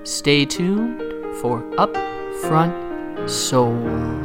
Stay tuned for Upfront Soul.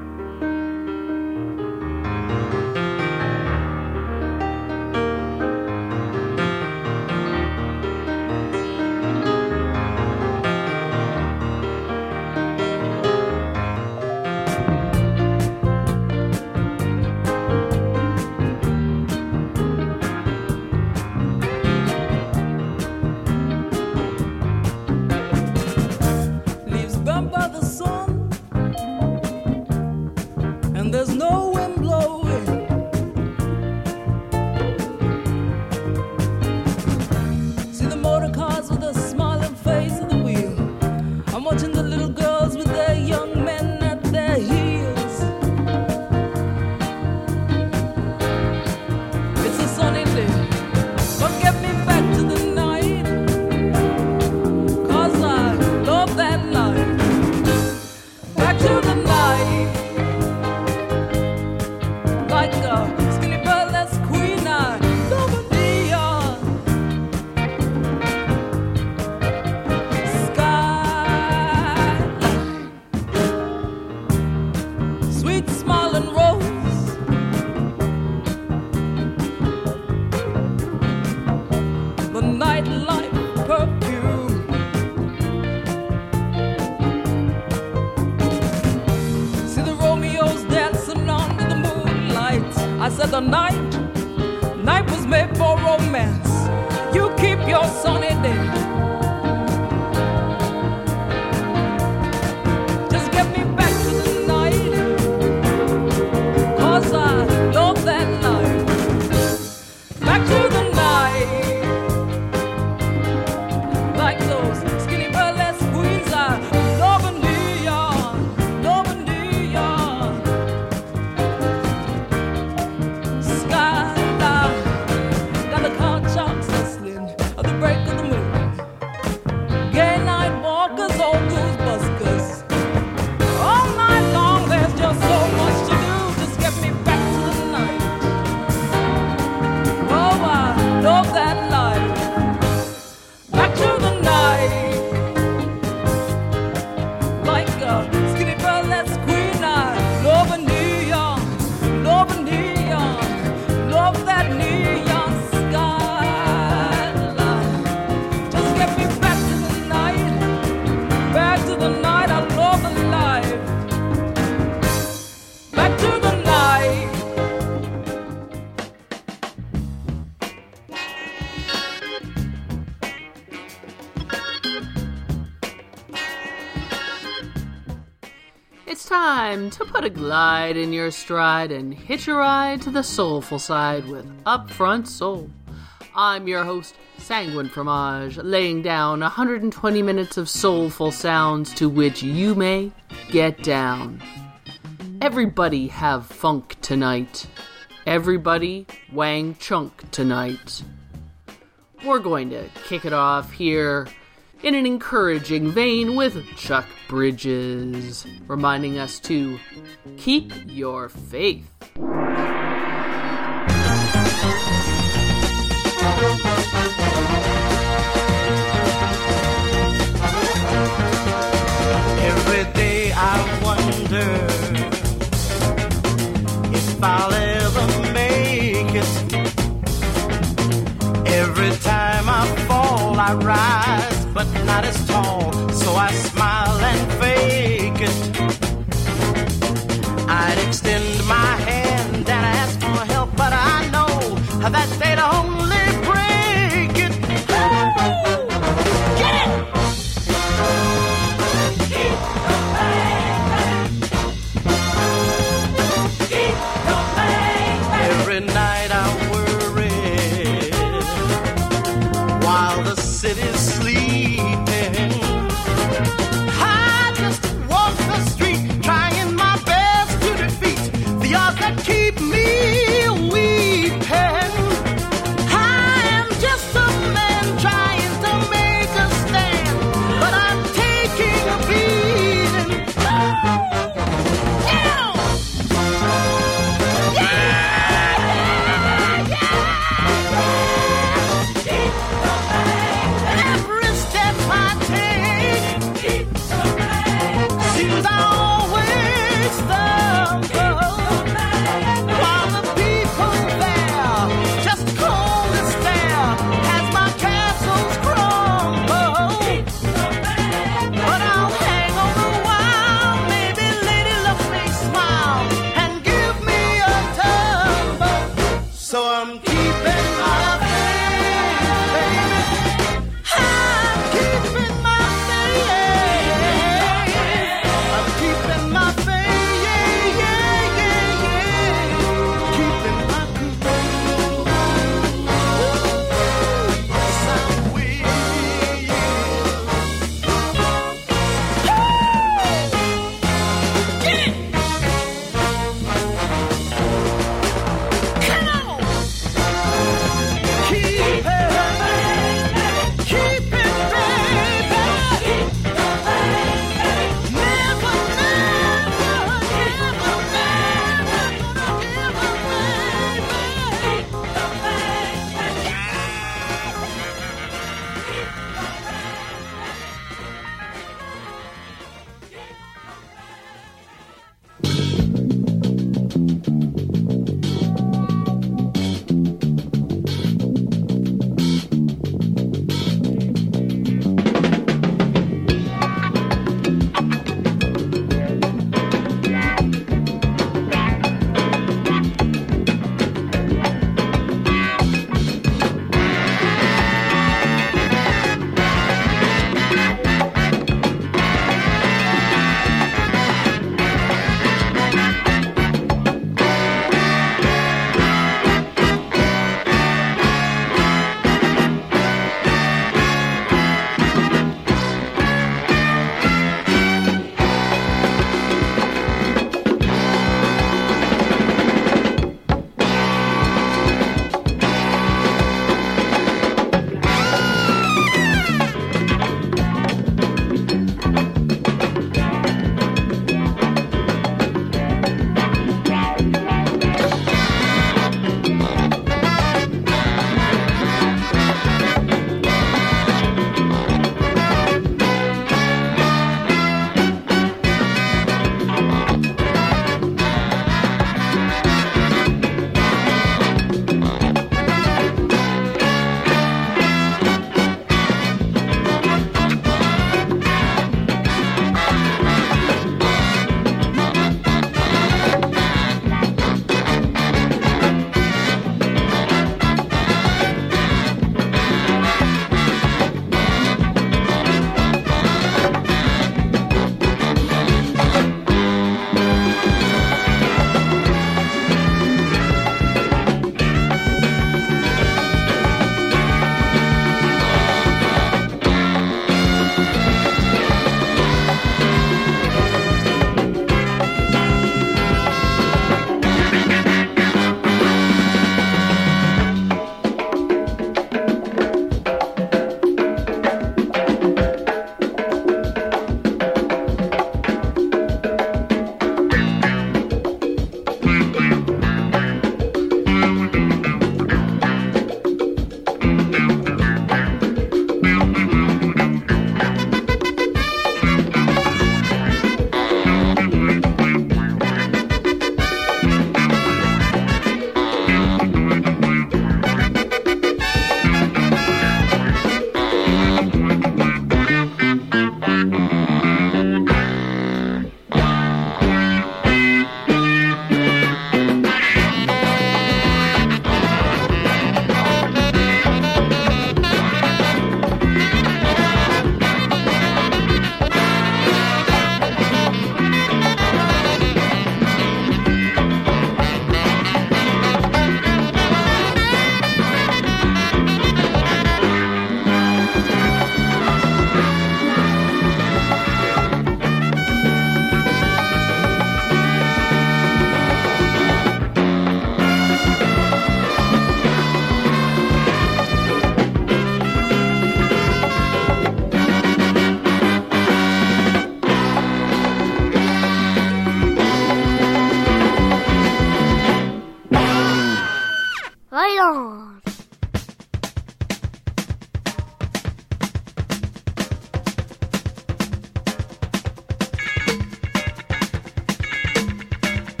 The night was made for romance. You keep your sunny day. Just get me back to the night, 'cause I love that night. Back to the night, like those skinny burlesque queens. I love in New York, love in New York. Time to put a glide in your stride and hitch a ride to the soulful side with Upfront Soul. I'm your host, Sanguine Fromage, laying down 120 minutes of soulful sounds to which you may get down. Everybody have funk tonight. Everybody wang chunk tonight. We're going to kick it off here in an encouraging vein with Chuck Bridges, reminding us to keep your faith. Every day I wonder if I'll ever make it. Every time I fall, I rise, but not as tall, so I smile and fake it. I'd extend my hand and ask for help, but I know that they'd only break it. Get it! Keep the faith. Keep the faith. Every night I worry while the city's sleeping. I just walk the street, trying my best to defeat the odds that keep me weeping.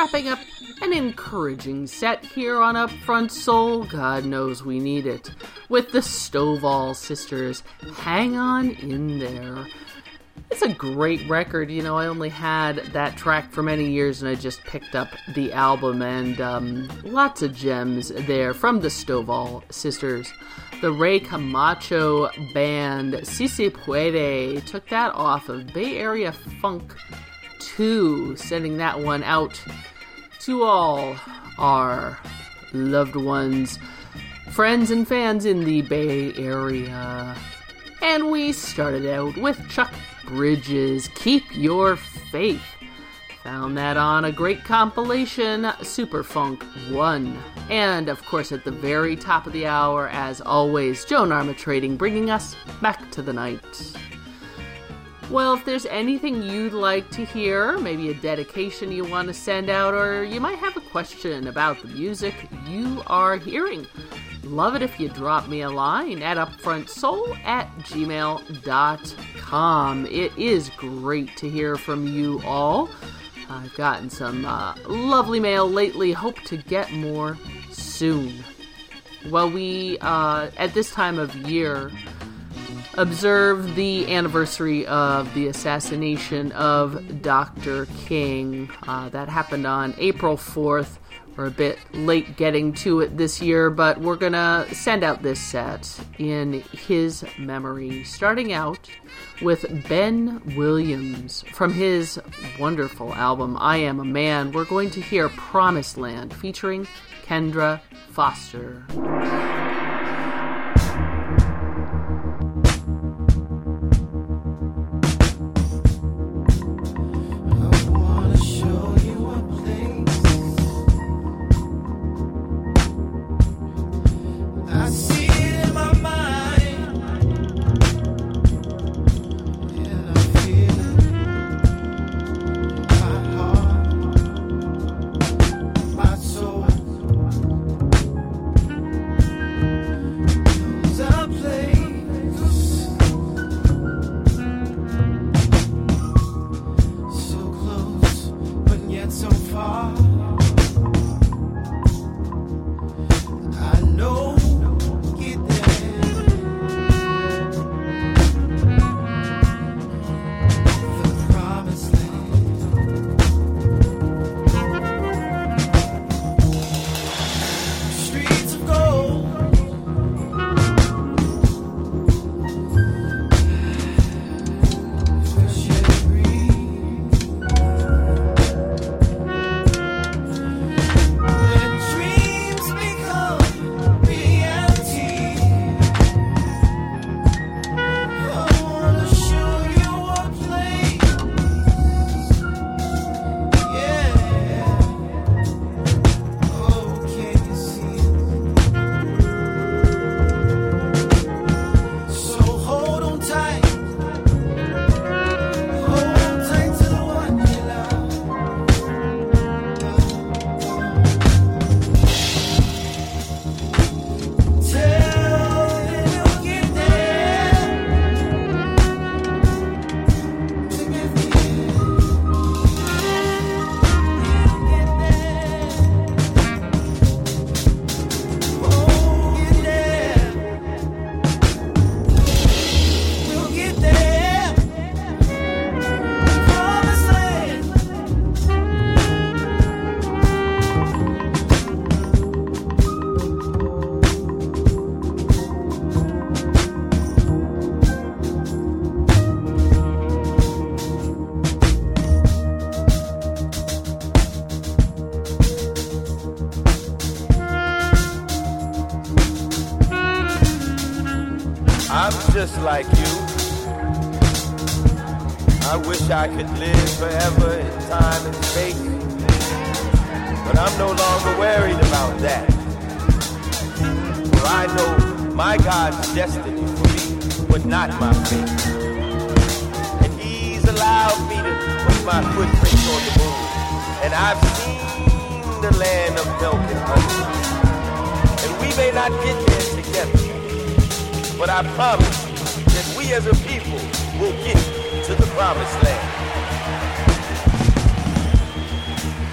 wrapping up an encouraging set here on Upfront Soul. God knows we need it. With the Stovall Sisters, Hang On In There. It's a great record. You know, I only had that track for many years and I just picked up the album, and lots of gems there from the Stovall Sisters. The Ray Camacho band, Si Se Puede, took that off of Bay Area Funk 2, sending that one out to all our loved ones, friends and fans in the Bay Area. And we started out with Chuck Bridges, Keep Your Faith. Found that on a great compilation, Superfunk 1. And, of course, at the very top of the hour, as always, Joan Armatrading, bringing us back to the night. Well, if there's anything you'd like to hear, maybe a dedication you want to send out, or you might have a question about the music you are hearing, love it if you drop me a line at upfrontsoul@gmail.com. It is great to hear from you all. I've gotten some lovely mail lately. Hope to get more soon. Well, we, at this time of year, observe the anniversary of the assassination of Dr. King. That happened on April 4th. We're a bit late getting to it this year, but we're gonna send out this set in his memory, starting out with Ben Williams. From his wonderful album, I Am a Man, we're going to hear Promised Land, featuring Kendra Foster. Just like you, I wish I could live forever in time and space, but I'm no longer worried about that. For I know my God's destiny for me, but not my fate. And He's allowed me to put my footprints on the moon, and I've seen the land of milk and honey. And we may not get there together, but I promise that we as a people will get to the promised land.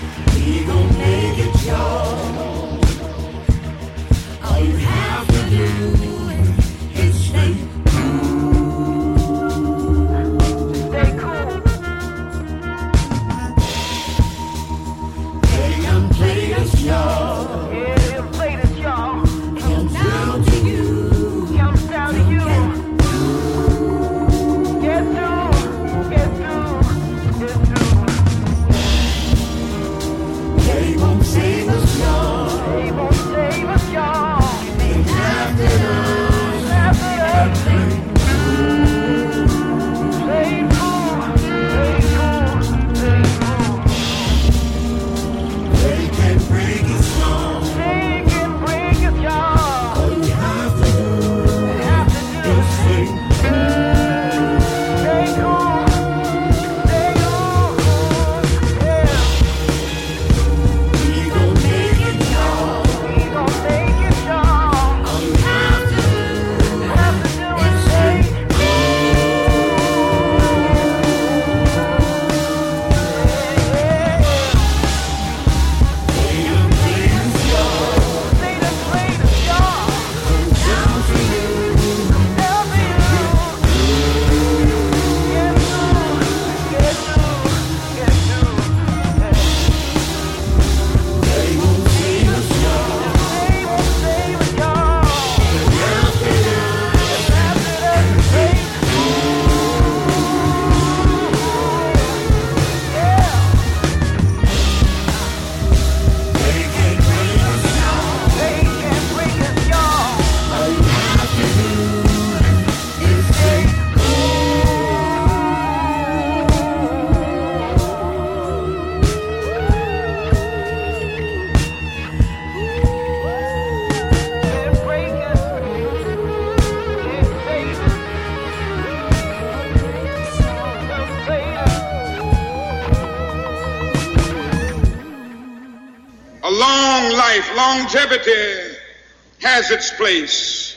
Longevity has its place,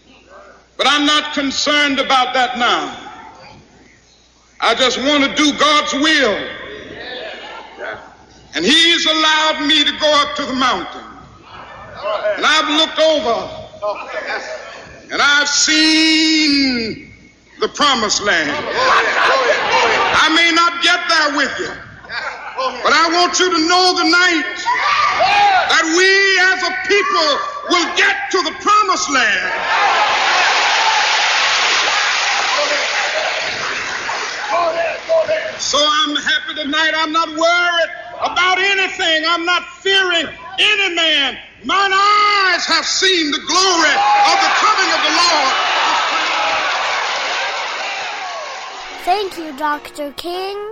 but I'm not concerned about that now. I just want to do God's will, and He's allowed me to go up to the mountain, and I've looked over and I've seen the promised land. I may not get there with you, but I want you to know tonight that we as a people will get to the promised land. So I'm happy tonight. I'm not worried about anything. I'm not fearing any man. Mine eyes have seen the glory of the coming of the Lord. Thank you, Dr. King.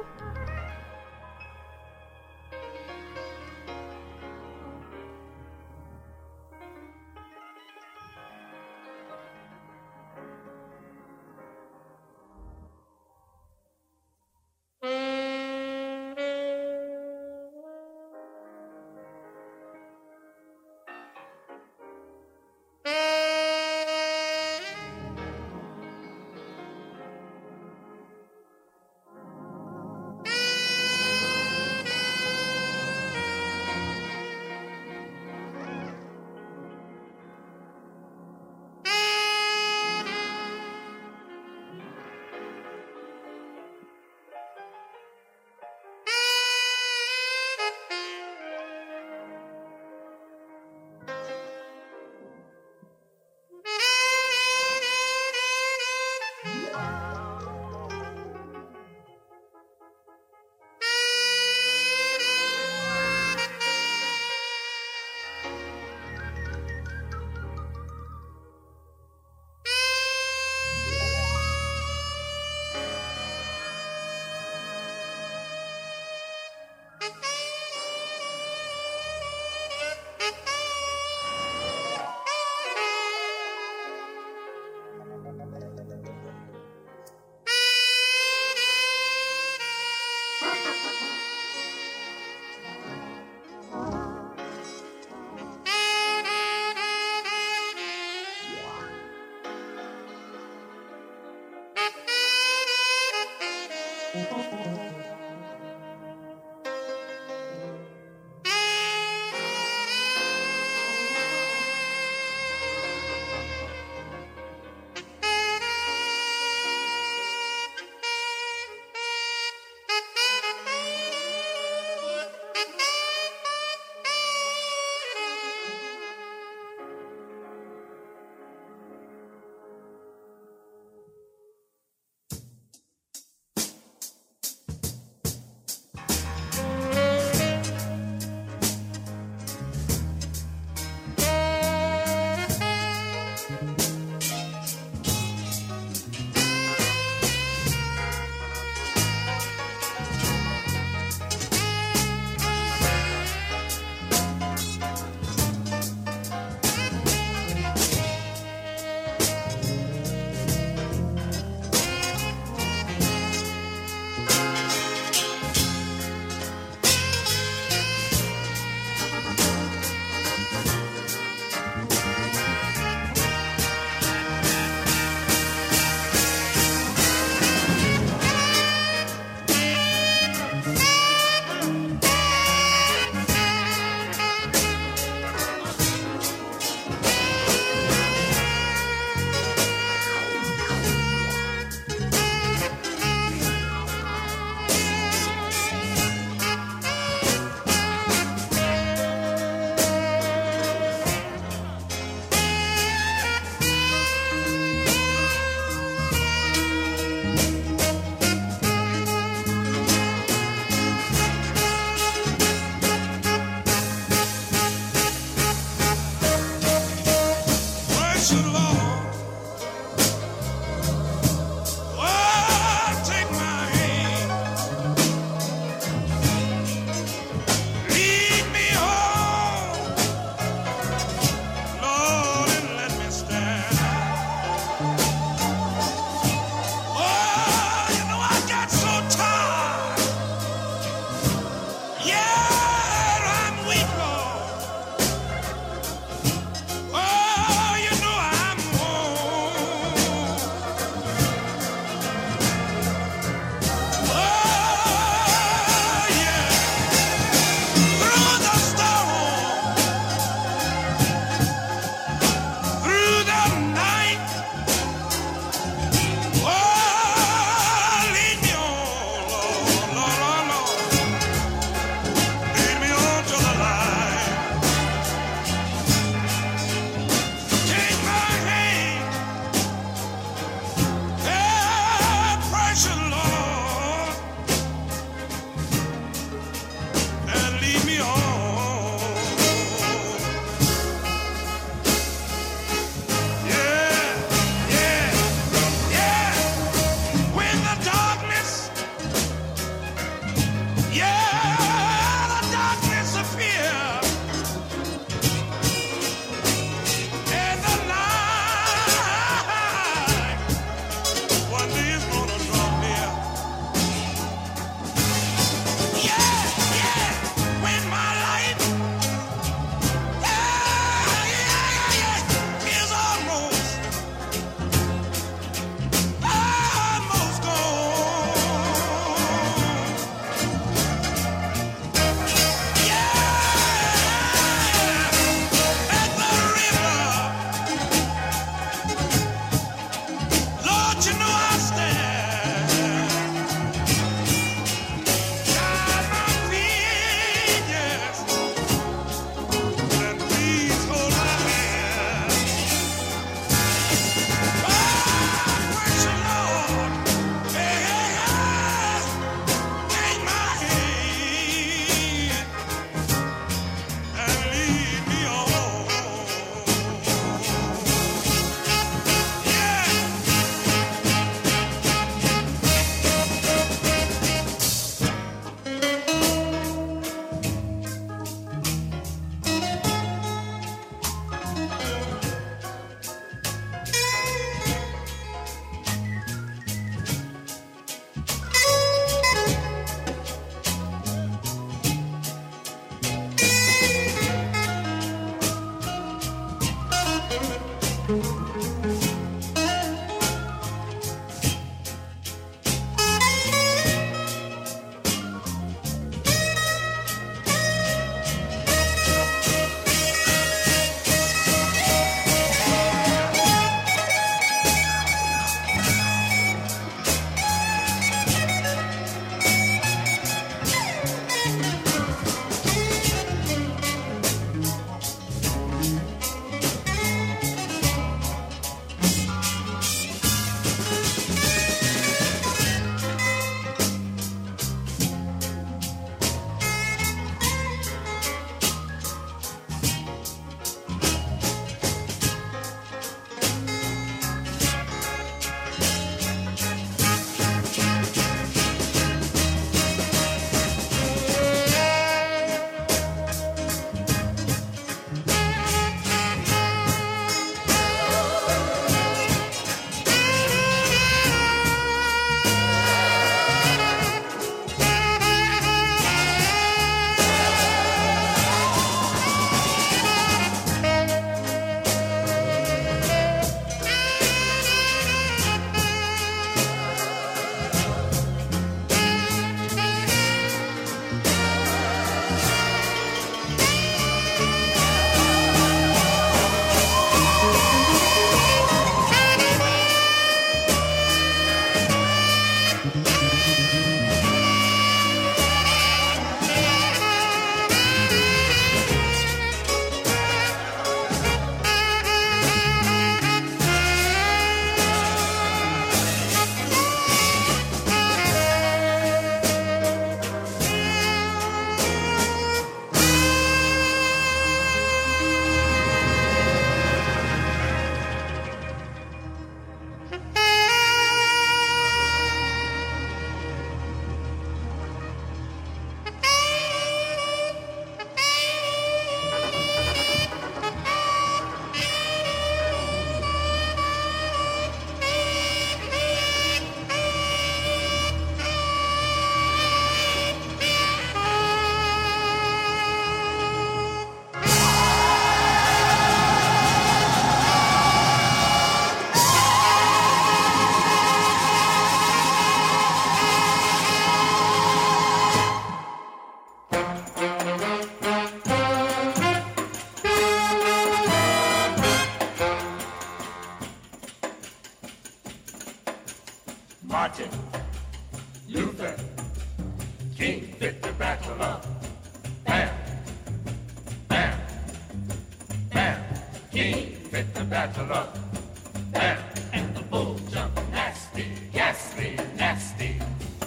Martin Luther King fit the battle of Bam, bam, bam. King fit the battle of Bam. And the bull jumped nasty, ghastly, nasty.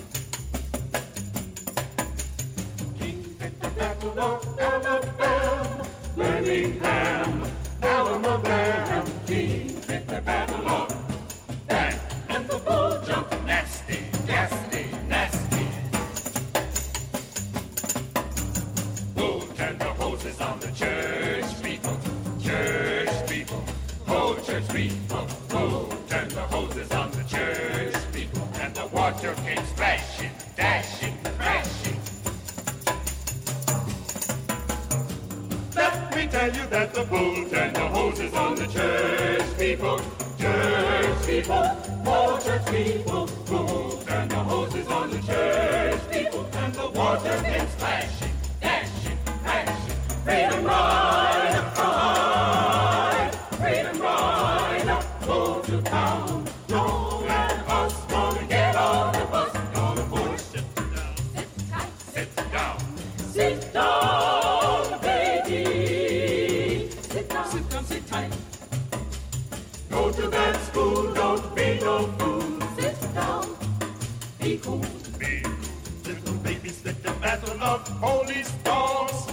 King fit the battle of Alabama, Birmingham, Alabama. King fit the battle of Bam. And the bull jumped nasty, ghastly, nasty. Bull turned the hoses on the church people, church people. Oh, church people, bull turned the hoses on the church people. And the water came splashing, dashing, crashing. Let me tell you that the bull turned the hoses on the church people, church people. Oh, church people, bull turned the hoses on the church people. And the water came splashing, dashing, crashing. Freedom ride, ride, freedom ride, go to town. Don't let us gonna get on the bus, gonna push it down. Sit down, sit down, baby. Sit down, sit down, sit tight. Go to that school, don't be no fool. Sit down, be cool. Be cool. Little babies fit the battle of holy stones.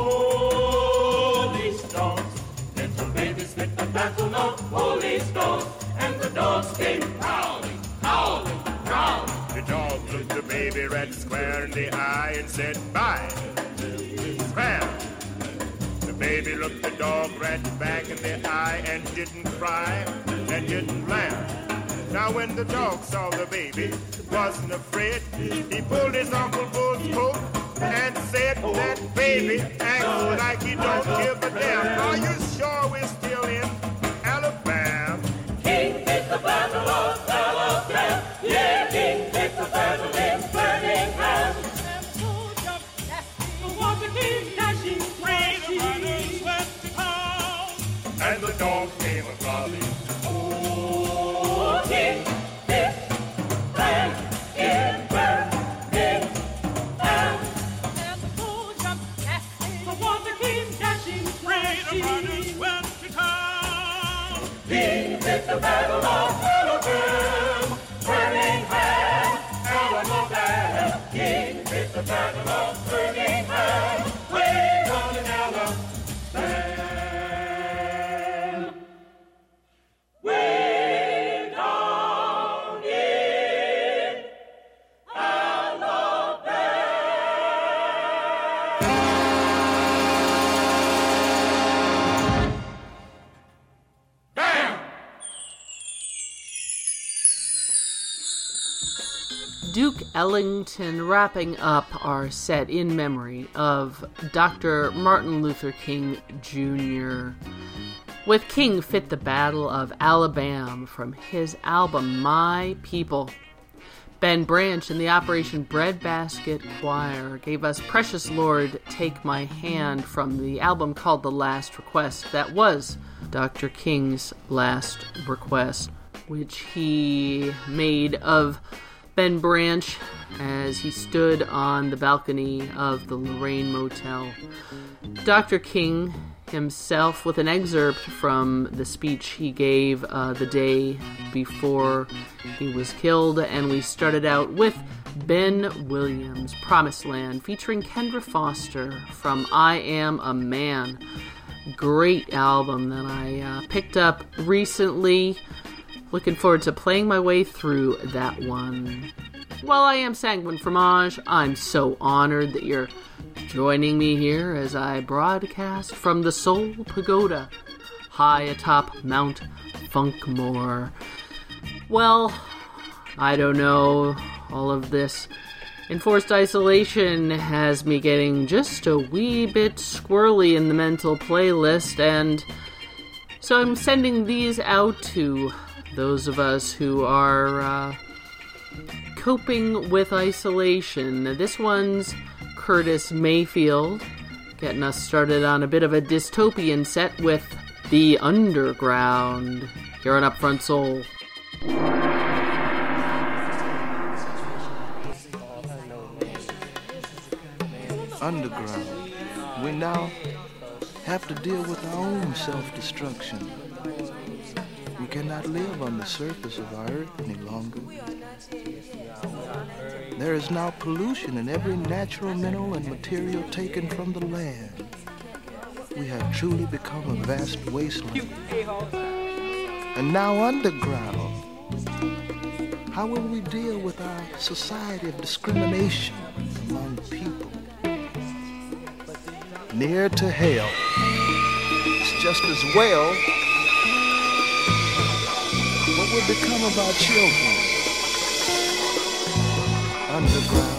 Holy stones. Little babies fit the battle of holy stones. And the dogs came prowling, howling, prowling. The dog looked the baby rat square in the eye and said, bye, square. The baby looked the dog rat back in the eye and didn't cry and didn't laugh. Now when the dog saw the baby, wasn't afraid, he pulled his Uncle Bull's coat and said, that baby acts like he don't give a damn. Are you sure we're still in Alabama? King picked the battle of Alabama. Yeah, King picked the battle in Birmingham. And the bull jumped nasty, the water came dashing, freedom runners went to town. And the dogs came a-calling. Oh, King picked land in Birmingham. And the bull jumped nasty, the water came dashing, freedom runners went to town. King picked the battle of Alabama, Birmingham, Alabama. King picked the battle of Birmingham, way down in Alabama. Way down in Alabama. Bam! Duke Ellington wrapping up our set in memory of Dr. Martin Luther King Jr. with King Fit the Battle of Alabama from his album My People. Ben Branch and the Operation Breadbasket Choir gave us Precious Lord, Take My Hand from the album called The Last Request. That was Dr. King's last request, which he made of Ben Branch as he stood on the balcony of the Lorraine Motel. Dr. King himself with an excerpt from the speech he gave the day before he was killed, and we started out with Ben Williams' Promised Land featuring Kendra Foster from I Am a Man. Great album that I picked up recently. Looking forward to playing my way through that one. Well, I am Sanguine Fromage. I'm so honored that you're joining me here as I broadcast from the Soul Pagoda, high atop Mount Funkmore. Well, I don't know, all of this enforced isolation has me getting just a wee bit squirrely in the mental playlist, and so I'm sending these out to those of us who are coping with isolation. This one's Curtis Mayfield, getting us started on a bit of a dystopian set with The Underground here on Upfront Soul. underground. We now have to deal with our own self-destruction. We cannot live on the surface of our earth any longer. There is now pollution in every natural mineral and material taken from the land. We have truly become a vast wasteland. And now underground, how will we deal with our society of discrimination among people? Near to hell. It's just as well. What will become of our children? Underground.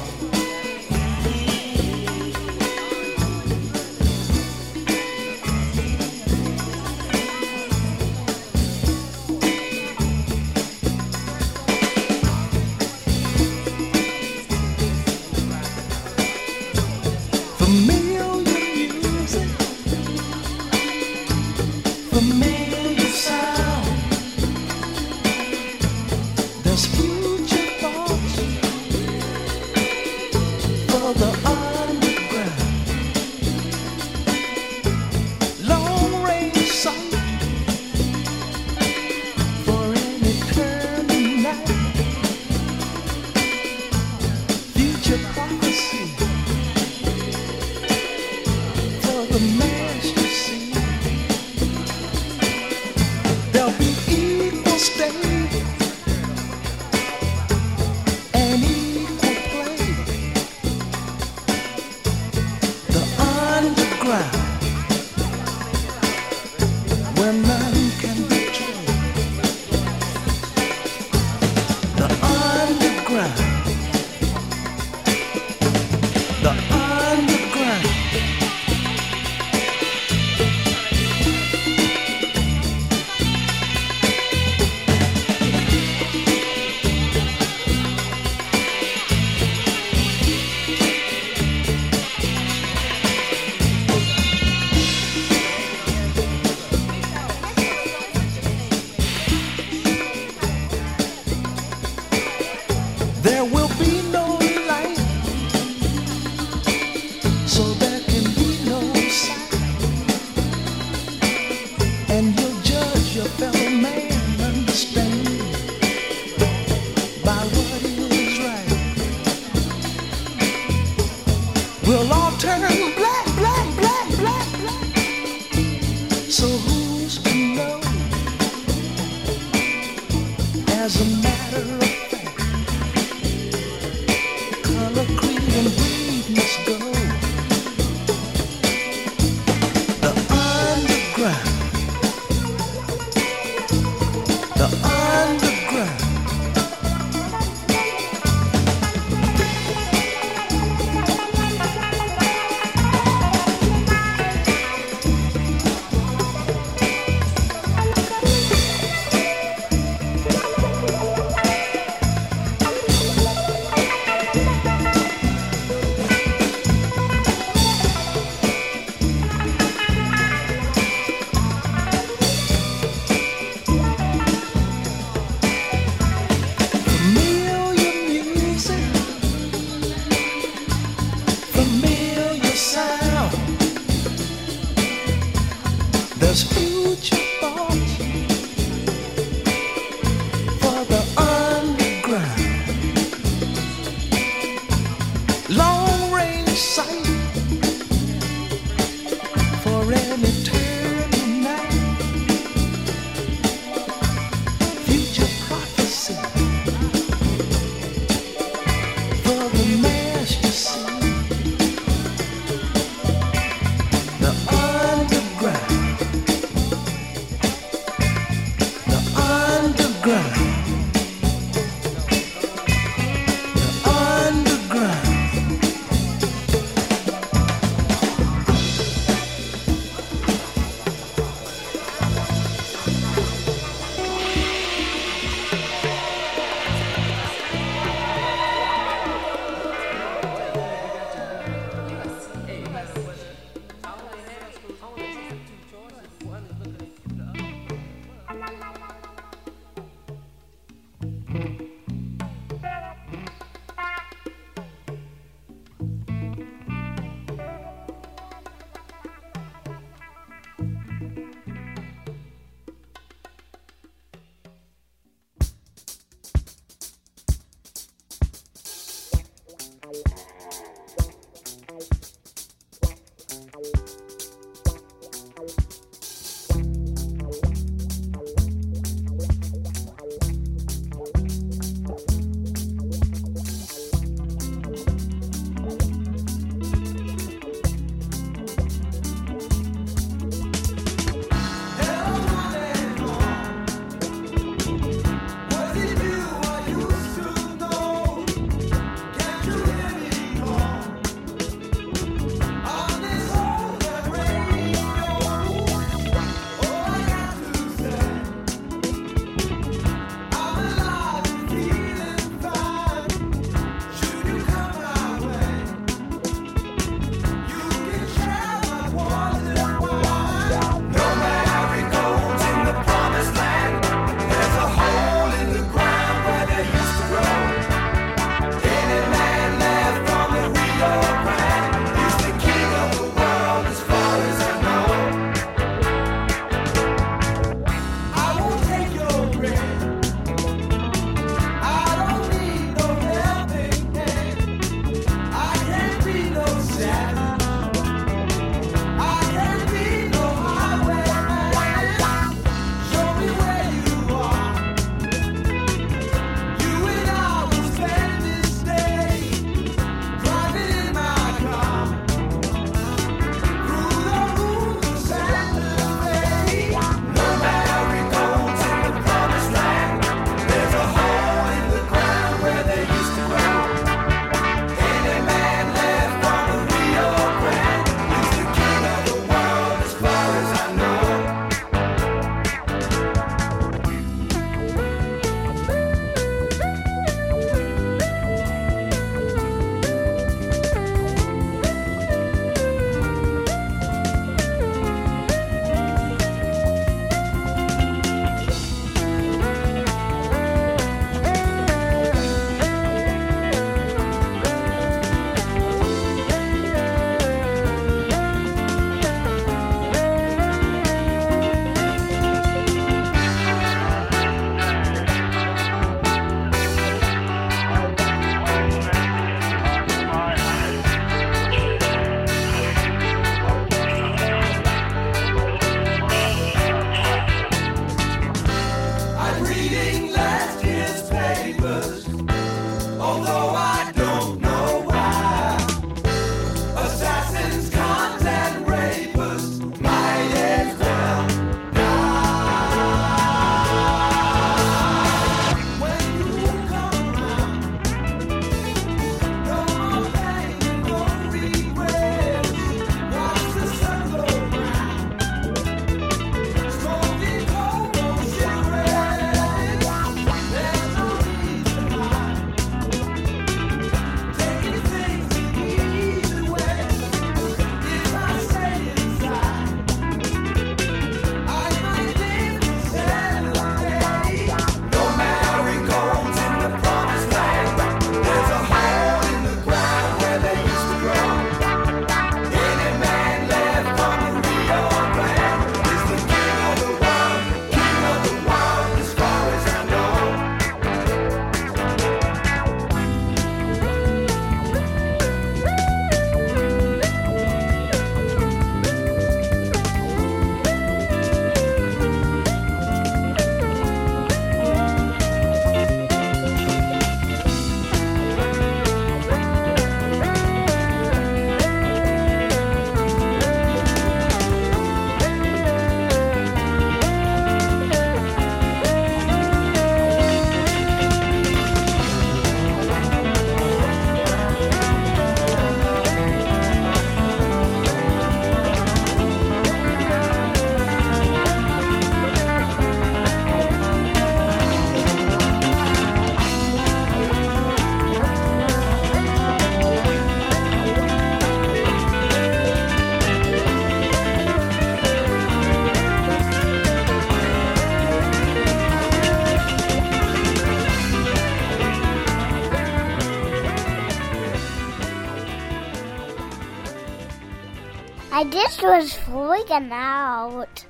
I just was freaking out.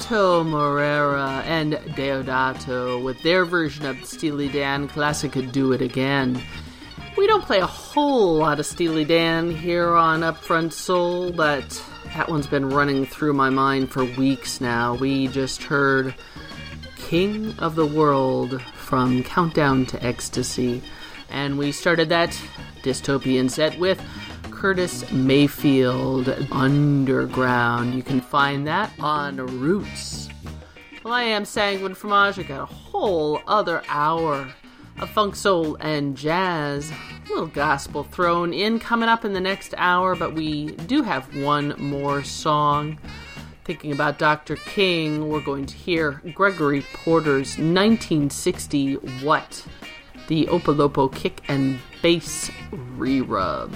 Beto Morera and Deodato with their version of the Steely Dan classic Do It Again. We don't play a whole lot of Steely Dan here on Upfront Soul, but that one's been running through my mind for weeks now. We just heard King of the World from Countdown to Ecstasy, and we started that dystopian set with Curtis Mayfield, Underground. You can find that on Roots. Well, I am Sanguine Fromage. I got a whole other hour of funk, soul, and jazz. A little gospel thrown in coming up in the next hour, but we do have one more song. Thinking about Dr. King, we're going to hear Gregory Porter's 1960 What? The Opolopo Kick and Bass Re-Rub.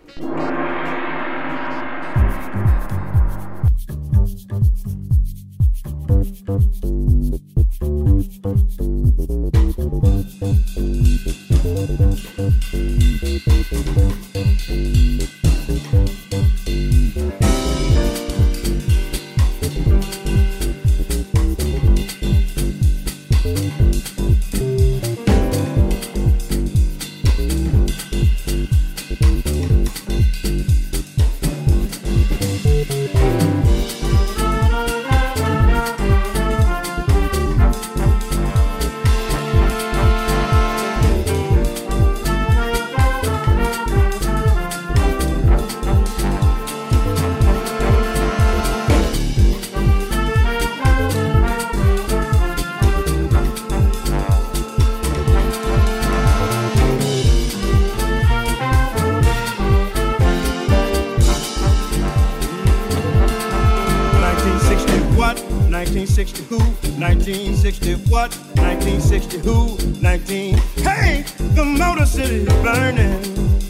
Hey, the Motor City is burning.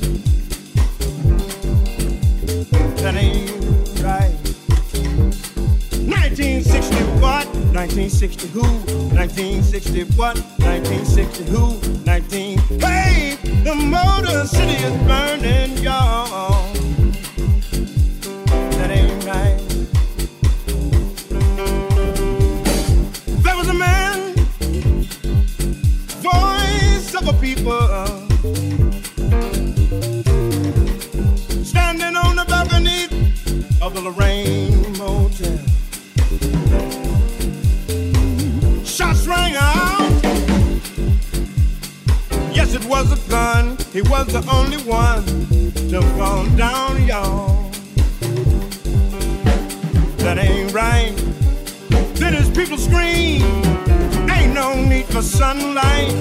That ain't right. 1960 what? 1960 who? 1960 what? 1960 who? 19. Hey, the Motor City is burning, y'all. That ain't right. There was a man, voice of a people, standing on the balcony of the Lorraine Motel. Shots rang out. Yes, it was a gun. He was the only one to fall down, y'all. That ain't right. Then his people scream, ain't no need for sunlight,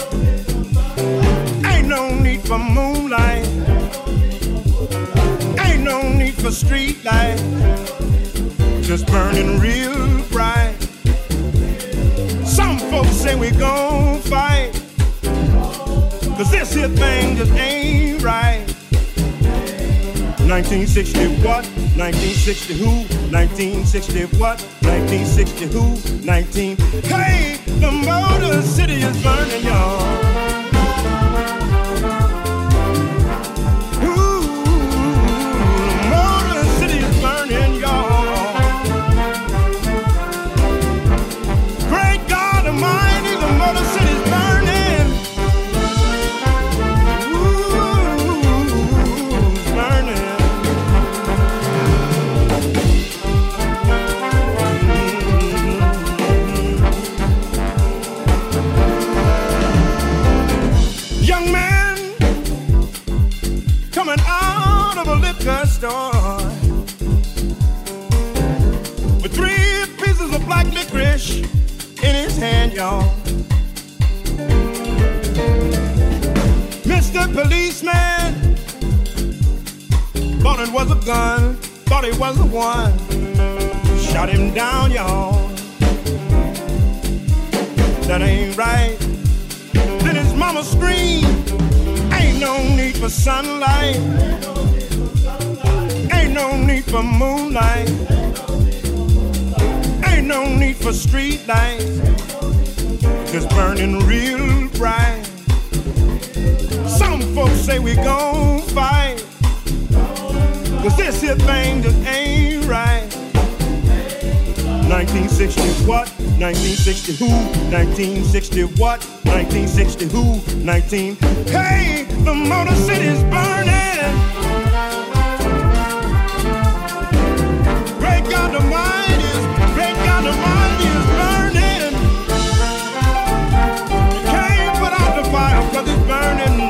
ain't no need for moonlight, ain't no need for street light, just burning real bright. Some folks say we gon' fight, 'cause this here thing just ain't right. 1960 what? 1960 who? 1960 what? 1960 who? 19. Hey, the Motor City is burning, y'all. Ooh, the Motor City is burning, y'all. Great God Almighty, the Motor City is burning. Ooh, it's burning. Young man coming out of a liquor store with 3 pieces of black licorice in his hand, y'all. Mr. Policeman thought it was a gun, thought he was the one, shot him down, y'all. That ain't right. Then his mama screamed, ain't no need for sunlight, ain't no need for moonlight, ain't no need for street lights, just burning real bright. Some folks say we gon' fight, 'cause this here thing just ain't right. 1960 what? 1960 who? 1960 what? 1960 who? 19. Hey, the Motor City's burning. Great God Almighty is burning. You can't put out the fire 'cause it's burning.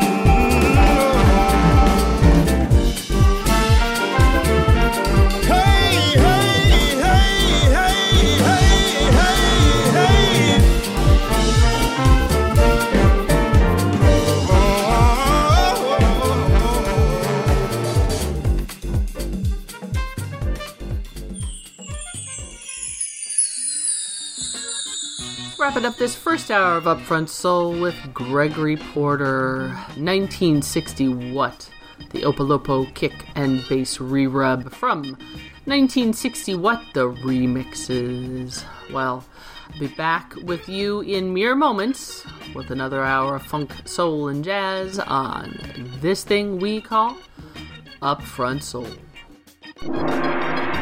Wrapping up this first hour of Upfront Soul with Gregory Porter, 1960 What? The Opolopo kick and bass re-rub from 1960 What? The remixes. Well, I'll be back with you in mere moments with another hour of funk, soul, and jazz on this thing we call Upfront Soul.